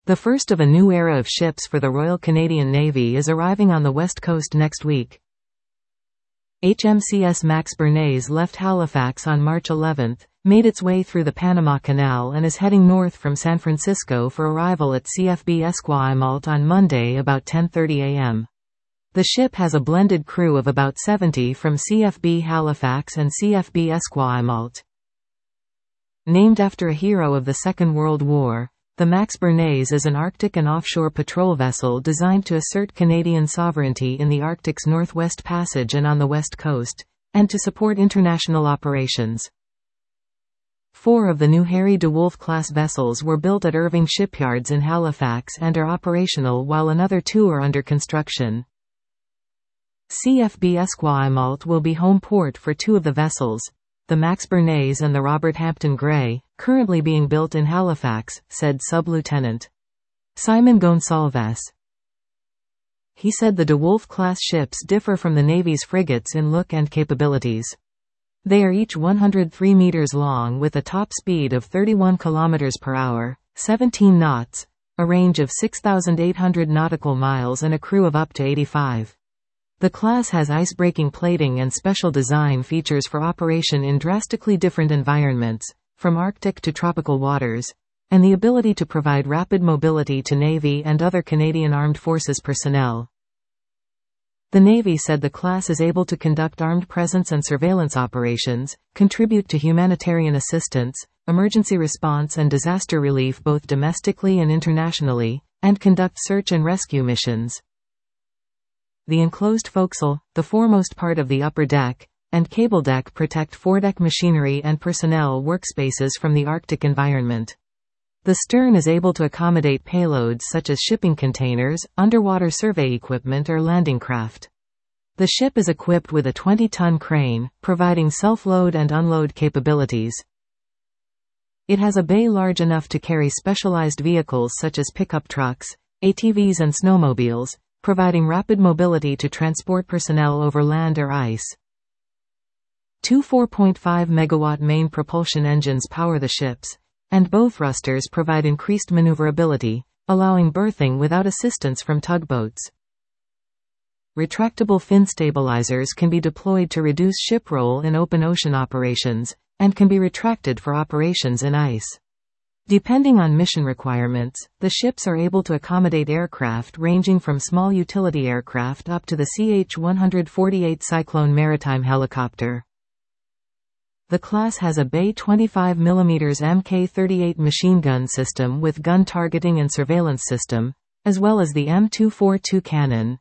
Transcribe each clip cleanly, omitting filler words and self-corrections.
The first of a new era of ships for the Royal Canadian Navy is arriving on the west coast next week. HMCS Max Bernays left Halifax on March 11, made its way through the Panama Canal and is heading north from San Francisco for arrival at CFB Esquimalt on Monday about 10:30 a.m. The ship has a blended crew of about 70 from CFB Halifax and CFB Esquimalt. Named after a hero of the Second World War, the Max Bernays is an Arctic and offshore patrol vessel designed to assert Canadian sovereignty in the Arctic's Northwest Passage and on the West Coast, and to support international operations. 4 of the new Harry DeWolf-class vessels were built at Irving Shipyards in Halifax and are operational, while another 2 are under construction. CFB Esquimalt will be home port for 2 of the vessels, the Max Bernays and the Robert Hampton Gray, currently being built in Halifax, said Sub-Lieutenant Simon Gonsalves. He said the DeWolf-class ships differ from the Navy's frigates in look and capabilities. They are each 103 meters long with a top speed of 31 kilometers per hour, 17 knots, a range of 6,800 nautical miles and a crew of up to 85. The class has ice-breaking plating and special design features for operation in drastically different environments, from Arctic to tropical waters, and the ability to provide rapid mobility to Navy and other Canadian Armed Forces personnel. The Navy said the class is able to conduct armed presence and surveillance operations, contribute to humanitarian assistance, emergency response and disaster relief both domestically and internationally, and conduct search and rescue missions. The enclosed forecastle, the foremost part of the upper deck, and cable deck protect foredeck machinery and personnel workspaces from the Arctic environment. The stern is able to accommodate payloads such as shipping containers, underwater survey equipment or landing craft. The ship is equipped with a 20-ton crane, providing self-load and unload capabilities. It has a bay large enough to carry specialized vehicles such as pickup trucks, ATVs and snowmobiles, providing rapid mobility to transport personnel over land or ice. 2 4.5 megawatt main propulsion engines power the ships, and bow thrusters provide increased maneuverability, allowing berthing without assistance from tugboats. Retractable fin stabilizers can be deployed to reduce ship roll in open ocean operations, and can be retracted for operations in ice. Depending on mission requirements, the ships are able to accommodate aircraft ranging from small utility aircraft up to the CH-148 Cyclone maritime helicopter. The class has a Bay 25mm Mk38 machine gun system with gun targeting and surveillance system, as well as the M242 cannon.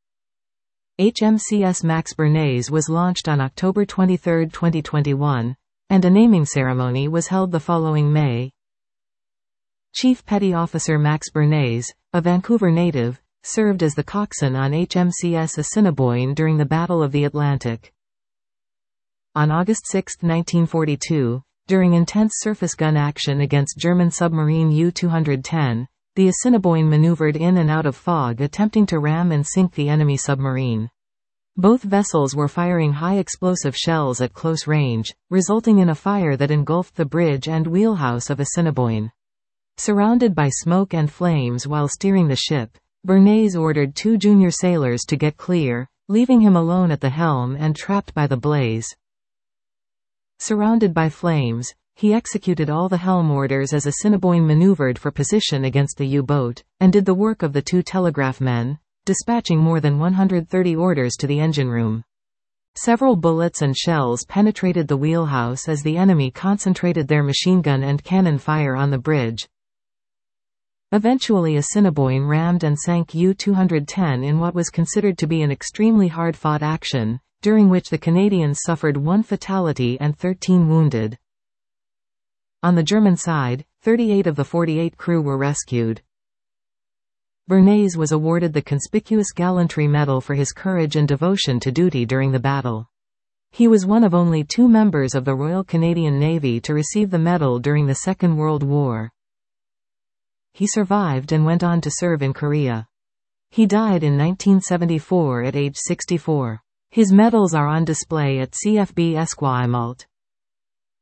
HMCS Max Bernays was launched on October 23, 2021, and a naming ceremony was held the following May. Chief Petty Officer Max Bernays, a Vancouver native, served as the coxswain on HMCS Assiniboine during the Battle of the Atlantic. On August 6, 1942, during intense surface gun action against German submarine U-210, the Assiniboine maneuvered in and out of fog attempting to ram and sink the enemy submarine. Both vessels were firing high explosive shells at close range, resulting in a fire that engulfed the bridge and wheelhouse of Assiniboine. Surrounded by smoke and flames while steering the ship, Bernays ordered 2 junior sailors to get clear, leaving him alone at the helm and trapped by the blaze. Surrounded by flames, he executed all the helm orders as Assiniboine maneuvered for position against the U-boat, and did the work of the 2 telegraph men, dispatching more than 130 orders to the engine room. Several bullets and shells penetrated the wheelhouse as the enemy concentrated their machine gun and cannon fire on the bridge. Eventually Assiniboine rammed and sank U-210 in what was considered to be an extremely hard-fought action, during which the Canadians suffered 1 fatality and 13 wounded. On the German side, 38 of the 48 crew were rescued. Bernays was awarded the Conspicuous Gallantry Medal for his courage and devotion to duty during the battle. He was one of only 2 members of the Royal Canadian Navy to receive the medal during the Second World War. He survived and went on to serve in Korea. He died in 1974 at age 64. His medals are on display at CFB Esquimalt.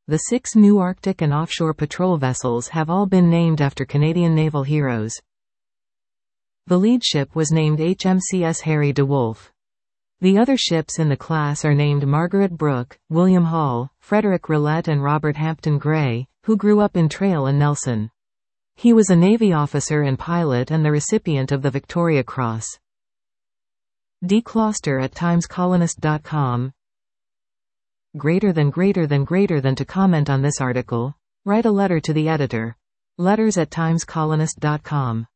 The 6 new Arctic and offshore patrol vessels have all been named after Canadian naval heroes. The lead ship was named HMCS Harry de Wolfe. The other ships in the class are named Margaret Brooke, William Hall, Frederick Rillette and Robert Hampton Gray, who grew up in Trail and Nelson. He was a Navy officer and pilot and the recipient of the Victoria Cross. D. Closter at timescolonist.com. Greater than to comment on this article. Write a letter to the editor. Letters@timescolonist.com.